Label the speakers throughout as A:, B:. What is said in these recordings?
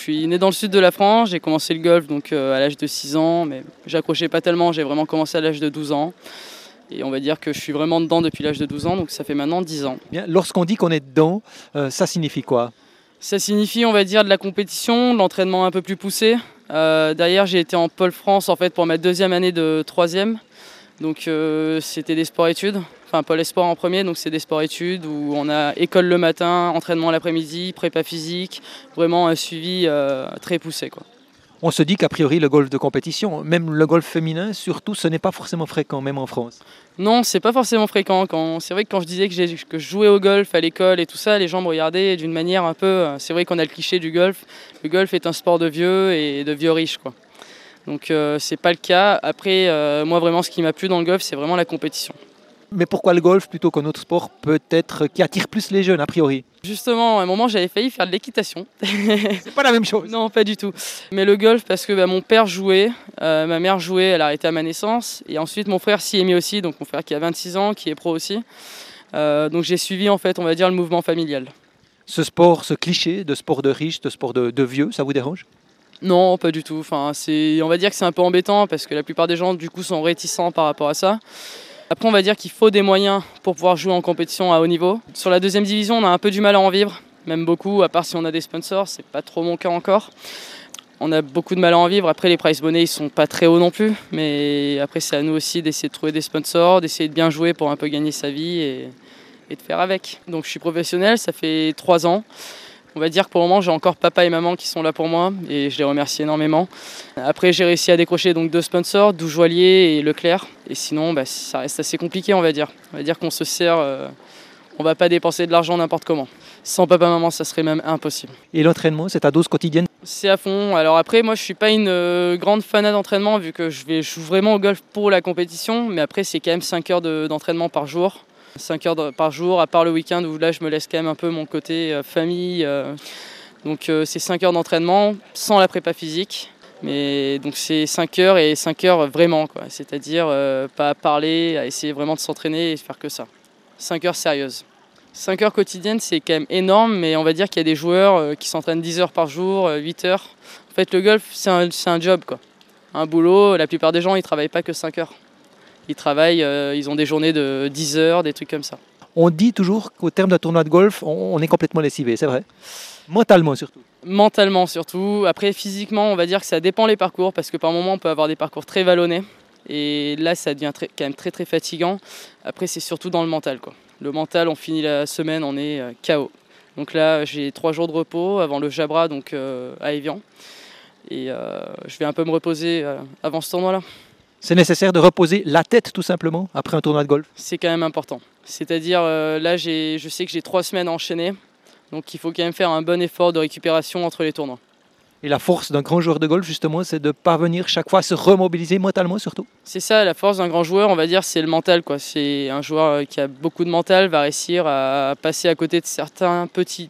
A: suis né dans le sud de la France, j'ai commencé le golf à l'âge de 6 ans, mais j'accrochais pas tellement, j'ai vraiment commencé à l'âge de 12 ans. Et on va dire que je suis vraiment dedans depuis l'âge de 12 ans, donc ça fait maintenant 10 ans.
B: Bien, lorsqu'on dit qu'on est dedans, ça signifie quoi?
A: Ça signifie, on va dire, de la compétition, de l'entraînement un peu plus poussé. Derrière, j'ai été en pôle France en fait, pour ma deuxième année de troisième. Donc c'était des sports-études, enfin pôle sport en premier, donc c'est des sports-études où on a école le matin, entraînement l'après-midi, prépa physique, vraiment un suivi très poussé, quoi.
B: On se dit qu'a priori le golf de compétition, même le golf féminin surtout, ce n'est pas forcément fréquent, même en France.
A: Non, c'est pas forcément fréquent. C'est vrai que quand je disais que je jouais au golf à l'école et tout ça, les gens me regardaient d'une manière un peu... C'est vrai qu'on a le cliché du golf. Le golf est un sport de vieux et de vieux riches, quoi. Donc c'est pas le cas. Après, moi vraiment ce qui m'a plu dans le golf, c'est vraiment la compétition.
B: Mais pourquoi le golf plutôt qu'un autre sport peut-être qui attire plus les jeunes a priori?
A: Justement, à un moment, j'avais failli faire de l'équitation.
B: C'est pas la même chose.
A: Non, pas du tout. Mais le golf, parce que mon père jouait, ma mère jouait, elle a arrêté à ma naissance. Et ensuite, mon frère s'y est mis aussi, donc mon frère qui a 26 ans, qui est pro aussi. Donc j'ai suivi, en fait, on va dire, le mouvement familial.
B: Ce sport, ce cliché de sport de riche, de sport de vieux, ça vous dérange?
A: Non, pas du tout. Enfin, on va dire que c'est un peu embêtant, parce que la plupart des gens, du coup, sont réticents par rapport à ça. Après, on va dire qu'il faut des moyens pour pouvoir jouer en compétition à haut niveau. Sur la deuxième division, on a un peu du mal à en vivre, même beaucoup, à part si on a des sponsors, c'est pas trop mon cas encore. On a beaucoup de mal à en vivre. Après, les prize money, ils sont pas très hauts non plus, mais après, c'est à nous aussi d'essayer de trouver des sponsors, d'essayer de bien jouer pour un peu gagner sa vie et de faire avec. Donc, je suis professionnel, ça fait 3 ans. On va dire que pour le moment, j'ai encore papa et maman qui sont là pour moi et je les remercie énormément. Après, j'ai réussi à décrocher donc 2 sponsors, Doux Joaillier et Leclerc. Et sinon, ça reste assez compliqué, on va dire. On va dire qu'on se sert, on va pas dépenser de l'argent n'importe comment. Sans papa et maman, ça serait même impossible.
B: Et l'entraînement, c'est à dose quotidienne?
A: C'est à fond. Alors après, moi, je suis pas une grande fanat d'entraînement vu que je joue vraiment au golf pour la compétition. Mais après, c'est quand même 5 heures d'entraînement par jour. 5 heures par jour, à part le week-end où là je me laisse quand même un peu mon côté famille. Donc c'est 5 heures d'entraînement sans la prépa physique. Mais donc c'est 5 heures et 5 heures vraiment, quoi. C'est-à-dire pas à parler, à essayer vraiment de s'entraîner et faire que ça. 5 heures sérieuses. 5 heures quotidiennes, c'est quand même énorme, mais on va dire qu'il y a des joueurs qui s'entraînent 10 heures par jour, 8 heures. En fait, le golf, c'est un job, quoi. Un boulot, la plupart des gens, ils travaillent pas que 5 heures. Ils travaillent, ils ont des journées de 10 heures, des trucs comme ça.
B: On dit toujours qu'au terme d'un tournoi de golf, on est complètement lessivé, c'est vrai? Mentalement surtout.
A: Mentalement surtout. Après, physiquement, on va dire que ça dépend les parcours, parce que par moments, on peut avoir des parcours très vallonnés. Et là, ça devient quand même très très fatigant. Après, c'est surtout dans le mental, quoi. Le mental, on finit la semaine, on est KO. Donc là, j'ai 3 jours de repos avant le Jabra, donc à Évian. Et je vais un peu me reposer avant ce tournoi-là.
B: C'est nécessaire de reposer la tête tout simplement après un tournoi de golf?
A: C'est quand même important. C'est-à-dire là, je sais que j'ai 3 semaines enchaînées, donc il faut quand même faire un bon effort de récupération entre les tournois.
B: Et la force d'un grand joueur de golf justement, c'est de parvenir chaque fois à se remobiliser mentalement surtout?
A: C'est ça, la force d'un grand joueur, on va dire, c'est le mental, quoi. C'est un joueur qui a beaucoup de mental, va réussir à passer à côté de certaines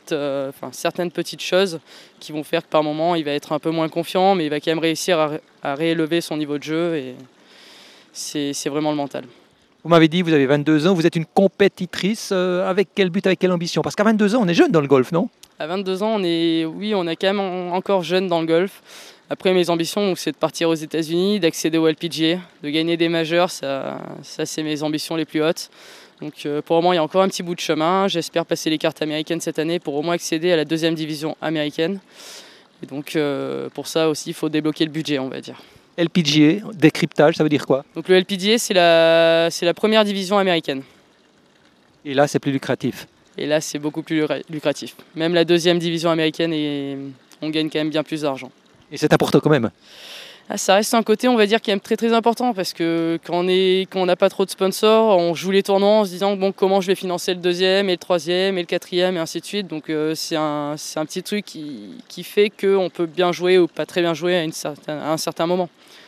A: petites choses qui vont faire que par moment, il va être un peu moins confiant, mais il va quand même réussir à réélever son niveau de jeu. Et c'est vraiment le mental.
B: Vous m'avez dit, vous avez 22 ans, vous êtes une compétitrice, avec quel but, avec quelle ambition? Parce qu'à 22 ans, on est jeune dans le golf, non?
A: À 22 ans, on est quand même encore jeune dans le golf. Après, mes ambitions, c'est de partir aux États-Unis, d'accéder au LPGA, de gagner des majeurs. Ça c'est mes ambitions les plus hautes. Donc pour le moment, il y a encore un petit bout de chemin. J'espère passer les cartes américaines cette année pour au moins accéder à la 2e division américaine. Et donc pour ça aussi, il faut débloquer le budget, on va dire.
B: LPGA, décryptage, ça veut dire quoi?
A: Donc le LPGA, c'est la 1re division américaine.
B: Et là, c'est plus lucratif.
A: Et là, c'est beaucoup plus lucratif. Même la 2e division américaine, on gagne quand même bien plus d'argent.
B: Et c'est important quand même.
A: Ça reste un côté, on va dire, qui est très très important parce que quand on n'a pas trop de sponsors, on joue les tournois en se disant bon, comment je vais financer le 2e et le 3e et le 4e et ainsi de suite. Donc c'est un petit truc qui fait qu'on peut bien jouer ou pas très bien jouer à un certain moment.